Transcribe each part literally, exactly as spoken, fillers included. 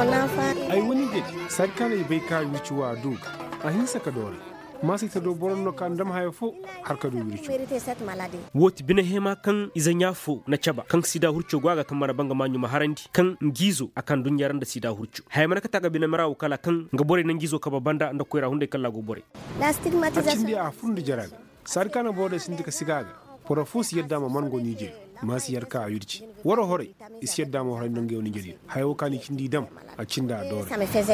ai woni geji sarkana bai ka wucewa duka a hinsa ka dore masu ta do boron no kan dam hayo fo har ka do wirci woti bina hema kan izan yafo na caba kan sida hurco gwaga kan mara banga manyu maharandi kan ngizo akan dunyaran da sida hurco hay mana ka taga bina marawo kala kan ga bore nan gizo ka babanda anda koyra hunde kala go bore la stigmatisation a fundi jaraga sarkana bode sindika sigaga pora fus yedda ma mango nije masu yarka a yurci wara hore is yadda ma horai nange woni jeli hayo kani kindi dam a cinda dore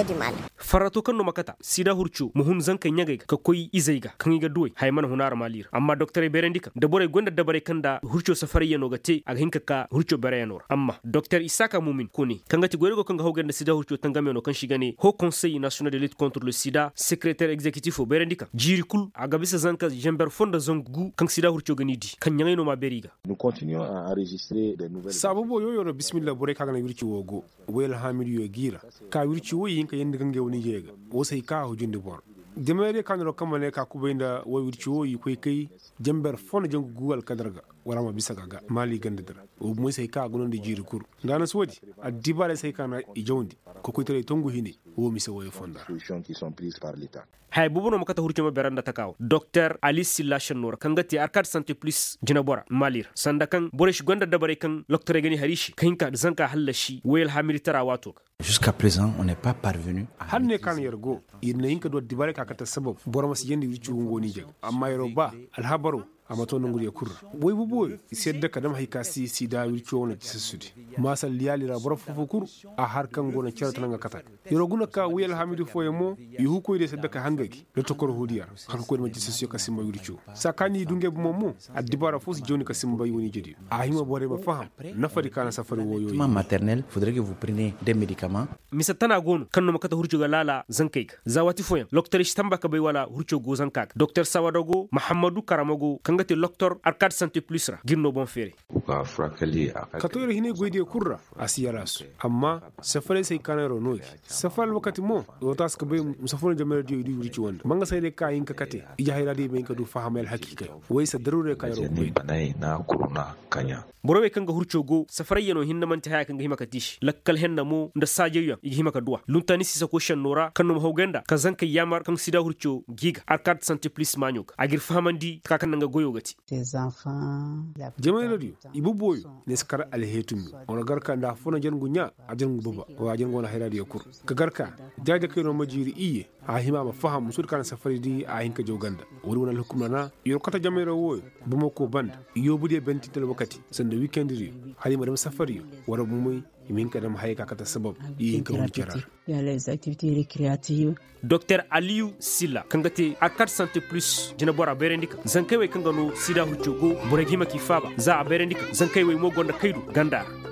farato kan no makata sida hurcu muhun zankan nyaga ka koyi izaiga kan iga duwai hay man hunar malir amma docteur berendika da bore gonda da bare kan da hurcu safari yano gate a hinka ka hurcu bare yanor amma docteur isaka mumin kuni kan gati gorego kan ga hogan da sida hurcu tangame no kan shigane ho conseil national de lutte contre le sida secrétaire exécutif berendika jiri kul aga bisa zanka jember fonda zongu kan sida hurcu ganidi kan nyangay no ma beriga nous continuons à enregistrer des nouvelles sabubo yoyo no bismillah bore kaga na wirci wogo wel hamidu yo gira ka wirci wo yinka yende gange woni jega wo sai ka hujunde bor demere kanro kamane ka kubenda wo wirci wo yi koy kay jamber fon jangu gugal kadarga wala ma bisa gaga mali gande dara o mo sai ka gonon de jiri kur dana sodi a dibare sai kana i jawndi ko ko tele tongu hini wo mi se wo fonda qui sont prises par l'état hay bubuno makata hurcuma beranda takaw docteur ali silla shannour kangati arcade santé plus jinabora malir sanda kan boresh gonda dabare kan docteur gani harishi kahinka zanka hallashi wel hamiri tara wato jusqu'à présent on n'est pas parvenu hanne kan yergo irne yinka do dibare ka kata sabab boroma si yendi wicu ngoni jeg amma yero ba alhabaru amato nangul ya kur boy bu boy sedda kadam hayka si si da wicu wona tisudi masal liyali ra borof fukur a har kan gona certa nga kata yero guna ka wel hamidu foyemo yu ko ide sedda ka hangaki do tokor hodiyar har ko ma tissu ka simba wicu sakani dunge bu momo adibara fos joni ka simba woni jedi a hima bore ba faham nafari kana safari woyo ma maternelle faudrait que vous preniez des médicaments misatana gonu kanno makata hurju ga lala zankai zawati foyam docteur istamba ka bai wala hurju go zankak docteur sawadago muhammadu karamago ngati docteur arcade santé plus ra ginno bon fere ka frakali ka to hine goyde kurra asiyarasu amma safare sai kanaro noy safal wakati mo wotas ka be musafon jamel dio di wuri ci wonda manga sai de ka yinka kate ija hayra de be ka du fahamal hakika way sa darure ka yaro koy banai na kuruna kanya borobe kanga hurcho go safare yano hinna man ta haya kanga himaka tish lakkal henna mo nda sajeya igi himaka duwa luntani sisa ko shan nora kanum hawgenda ka zanka yamar kan sida hurcho giga arcade santé plus manyuk agir fahamandi ka kan nga goyo gati des enfants jama'i radio ibu boy ne skar alhetum on garka nda fona jangu nya a jangu baba wa jangu na hayra de kur ka garka jaja kay no majiri iye a hima ma faham musul kan safari di a hinka joganda wuri wona hukumna yo kata jama'i rawo bumo ko band yo bude benti tel wakati sanda weekend ri halima dam safari wara bumuy min kadam hayka kata sabab yin ka wucera ya les activités récréatives docteur aliou silla kangati arcade santé plus jina bora berendika zankaiwe kangano sida huccugo boragima kifaba za berendika zankaiwe mo gonda kaidu ganda